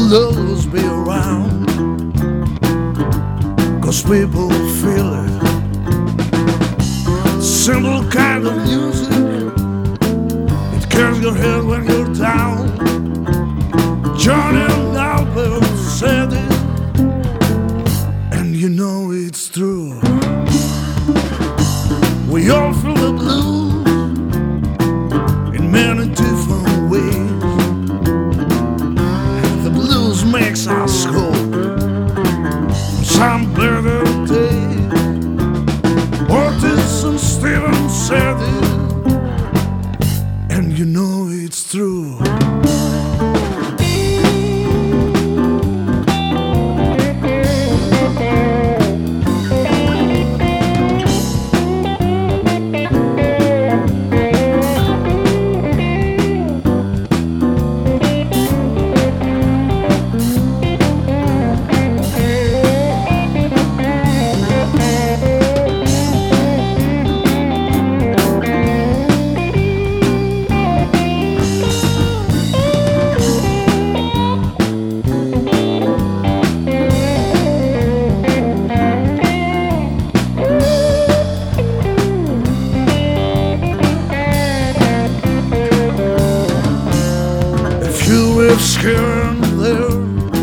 will always be around, 'cause people feel it. Simple kind of music, it clears your head when you're down. Johnny Albert said it, and you know it's true. We all feel the blues in many different ways. The blues makes us whole some better days. Otis and Stevens said it, and you know it's true. Here and there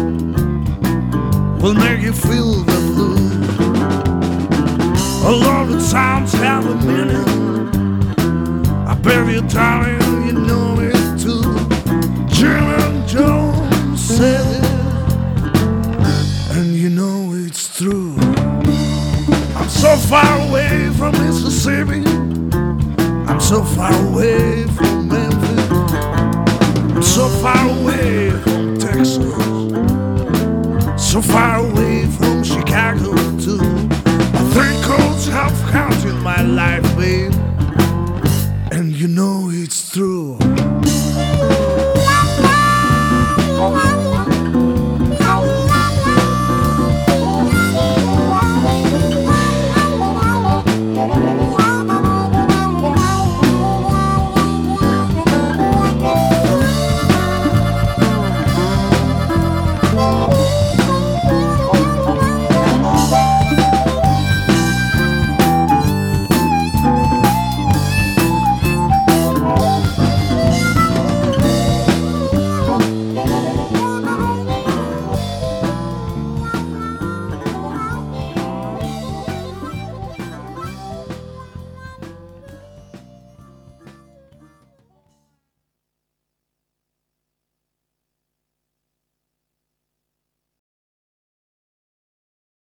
will make you feel the blues. A lot of sounds have a meaning. I bet you, darling, you know it too. Jim and Jones said it, and you know it's true. I'm so far away from Mississippi, I'm so far away from Memphis, I'm so far away from Texas, so far away from Chicago too. 3 coats have counted my life, babe, and you know it's true.